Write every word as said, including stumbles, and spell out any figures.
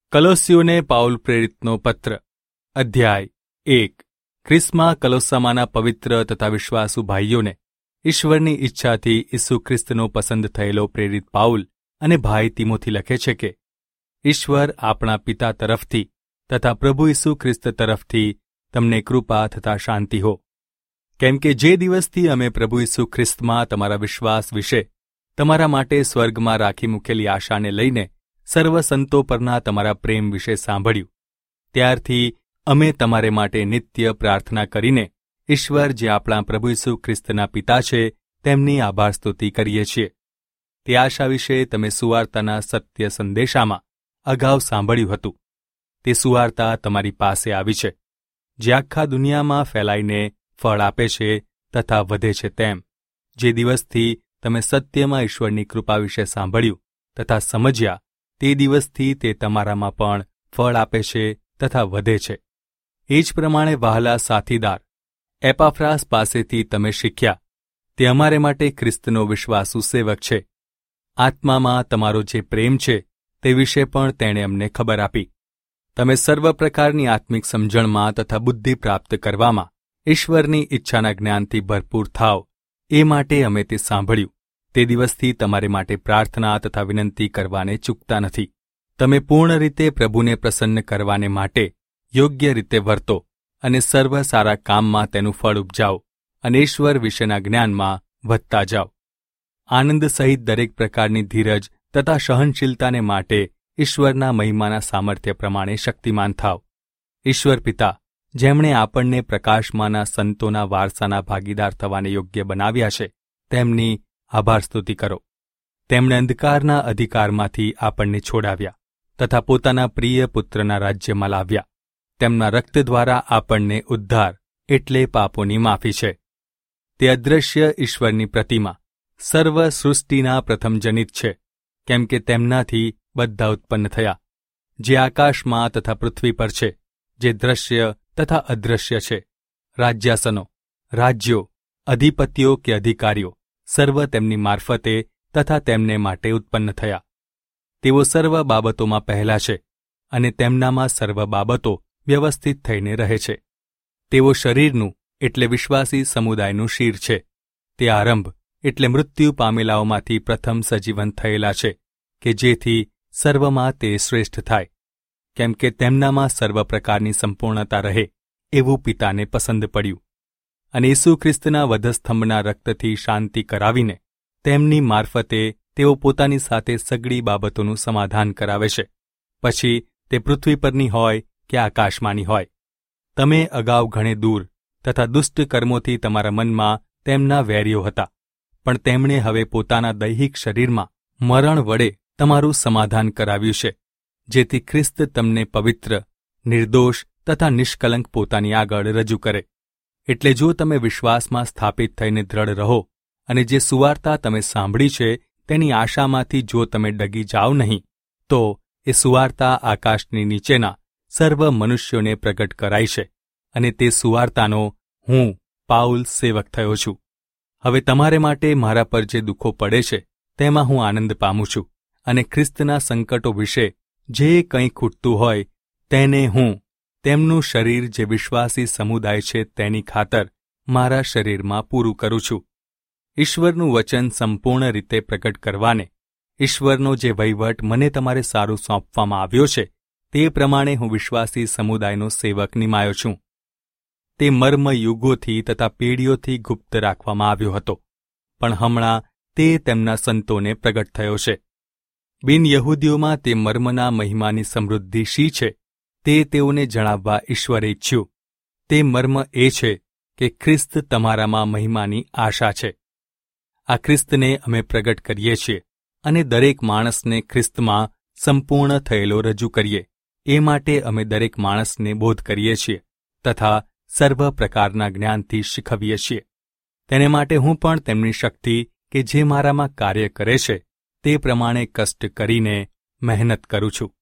કલોસ્સીઓને Paul પ્રેરિતનો પત્ર અધ્યાય એક. ખ્રિસ્તમાં કલોસ્સામાંના પવિત્ર તથા વિશ્વાસુ ભાઈઓને ઈશ્વરની ઈચ્છાથી ઈસુ ખ્રિસ્તનો પસંદ થયેલો પ્રેરિત પાઉલ અને ભાઈ તિમોથી લખે છે કે ઈશ્વર આપણા પિતા તરફથી તથા પ્રભુ ઈસુ ખ્રિસ્ત તરફથી તમને કૃપા તથા શાંતિ હો. કેમ કે જે દિવસથી અમે પ્રભુ ઈસુ ખ્રિસ્તમાં તમારા વિશ્વાસ વિશે તમારા માટે સ્વર્ગમાં રાખી મૂકેલી આશાને લઈને સર્વ સંતો પરના તમારા પ્રેમ વિશે સાંભળ્યું, ત્યારથી અમે તમારે માટે નિત્ય પ્રાર્થના કરીને ઈશ્વર જે આપણા પ્રભુ ઈસુ ખ્રિસ્તના પિતા છે તેમની આભાર સ્તુતિ કરીએ છીએ. તે આશા વિશે તમે સુવાર્તાના સત્ય સંદેશામાં અગાઉ સાંભળ્યું હતું. તે સુવાર્તા તમારી પાસે આવી છે, જે આખા દુનિયામાં ફેલાઈને ફળ આપે છે તથા વધે છે. તેમ જે દિવસથી તમે સત્યમાં ઈશ્વરની કૃપા વિશે સાંભળ્યું તથા સમજ્યા, તે દિવસથી તે તમારામાં પણ ફળ આપે છે તથા વધે છે. એ જ પ્રમાણે વહાલા સાથીદાર એપાફ્રાસ પાસેથી તમે શીખ્યા, તે અમારે માટે ખ્રિસ્તનો વિશ્વાસુ સેવક છે. આત્મામાં તમારો જે પ્રેમ છે તે વિશે પણ તેણે અમને ખબર આપી. તમે સર્વ પ્રકારની આત્મિક સમજણમાં તથા બુદ્ધિ પ્રાપ્ત કરવામાં ઈશ્વરની ઈચ્છાના જ્ઞાનથી ભરપૂર થાવ, એ માટે અમે તે સાંભળ્યું. તે દિવસથી તમારે માટે પ્રાર્થના તથા વિનંતી કરવાને ચૂકતા નથી. તમે પૂર્ણ રીતે પ્રભુને પ્રસન્ન કરવાને માટે યોગ્ય રીતે વર્તો અને સર્વ સારા કામમાં તેનું ફળ ઉપજાવો અને ઈશ્વર વિશેના જ્ઞાનમાં વધતા જાઓ. આનંદ સહિત દરેક પ્રકારની ધીરજ તથા સહનશીલતાને માટે ઈશ્વરના મહિમાના સામર્થ્ય પ્રમાણે શક્તિમાન થાવ. ઈશ્વર પિતા, જેમણે આપણને પ્રકાશમાંના સંતોના વારસાના ભાગીદાર થવાને યોગ્ય બનાવ્યા છે, તેમની આભાર સ્તુતિ કરો. તેમણે અંધકારના અધિકારમાંથી આપણને છોડાવ્યા તથા પોતાના પ્રિય પુત્રના રાજ્યમાં લાવ્યા. તેમના રક્ત દ્વારા આપણને ઉદ્ધાર એટલે પાપોની માફી છે. તે અદૃશ્ય ઈશ્વરની પ્રતિમા સર્વ સૃષ્ટિના પ્રથમજનિત છે, કેમ કે તેમનાથી બધા ઉત્પન્ન થયા, જે આકાશમાં તથા પૃથ્વી પર છે, જે દ્રશ્ય તથા અદૃશ્ય છે. રાજ્યાસનો, રાજ્યો, અધિપતિઓ કે અધિકારીઓ સર્વ તેમની મારફતે તથા તેમને માટે ઉત્પન્ન થયા. તેઓ સર્વ બાબતોમાં પહેલા છે અને તેમનામાં સર્વ બાબતો વ્યવસ્થિત થઈને રહે છે. તેઓ શરીરનું એટલે વિશ્વાસી સમુદાયનું શીર છે. તે આરંભ એટલે મૃત્યુ પામેલાઓમાંથી પ્રથમ સજીવન થયેલા છે, કે જેથી સર્વમાં તે શ્રેષ્ઠ થાય. કેમ કે તેમનામાં સર્વ પ્રકારની સંપૂર્ણતા રહે એવું પિતાને પસંદ પડ્યું. અને ઈસુ ખ્રિસ્તના વધસ્તંભના રક્તથી શાંતિ કરાવીને તેમની મારફતે તેઓ પોતાની સાથે સગળી બાબતોનું સમાધાન કરાવે છે, પછી તે પૃથ્વી પરની હોય કે આકાશમાંની હોય. તમે અગાઉ ઘણે દૂર તથા દુષ્ટ કર્મોથી તમારા મનમાં તેમના વેરીઓ હતા, પણ તેમણે હવે પોતાના દૈહિક શરીરમાં મરણ વડે તમારું સમાધાન કરાવ્યું છે, જેથી ખ્રિસ્ત તમને પવિત્ર, નિર્દોષ તથા નિષ્કલંક પોતાની આગળ રજૂ કરે. એટલે જો તમે વિશ્વાસમાં સ્થાપિત થઈને દ્રઢ રહો અને જે સુવાર્તા તમે સાંભળી છે તેની આશામાંથી જો તમે ડગી જાઓ નહીં, તો એ સુવાર્તા આકાશની નીચેના સર્વ મનુષ્યોને પ્રગટ કરાઈ છે, અને તે સુવાર્તાનો હું પાઉલ સેવક થયો છું. હવે તમારે માટે મારા પર જે દુઃખો પડે છે તેમાં હું આનંદ પામું છું, અને ખ્રિસ્તના સંકટો વિશે જે કંઈ ખૂટતું હોય તેને હું તેમનું શરીર જે વિશ્વાસી સમુદાય છે તેની ખાતર મારા શરીરમાં પૂરું કરું છું. ઈશ્વરનું વચન સંપૂર્ણ રીતે પ્રગટ કરવાને ઈશ્વરનો જે વહીવટ મને તમારે સારું સોંપવામાં આવ્યો છે, તે પ્રમાણે હું વિશ્વાસી સમુદાયનો સેવક નિમાયો છું. તે મર્મ યુગોથી તથા પેઢીઓથી ગુપ્ત રાખવામાં આવ્યો હતો, પણ હમણાં તે તેમના સંતોને પ્રગટ થયો છે. બિન યહૂદીઓમાં તે મર્મના મહિમાની સમૃદ્ધિ શી છે તે તેઓને જણાવવા ઈશ્વરે ઈચ્છ્યું. તે મર્મ એ છે કે ખ્રિસ્ત તમારામાં મહિમાની આશા છે. આ ખ્રિસ્તને અમે પ્રગટ કરીએ છીએ, અને દરેક માણસને ખ્રિસ્તમાં સંપૂર્ણ થયેલો રજૂ કરીએ, એ માટે અમે દરેક માણસને બોધ કરીએ છીએ તથા સર્વ પ્રકારના જ્ઞાનથી શીખવીએ છીએ. તેને માટે હું પણ તેમની શક્તિ કે જે મારામાં કાર્ય કરે છે તે પ્રમાણે કષ્ટ કરીને મહેનત કરું છું.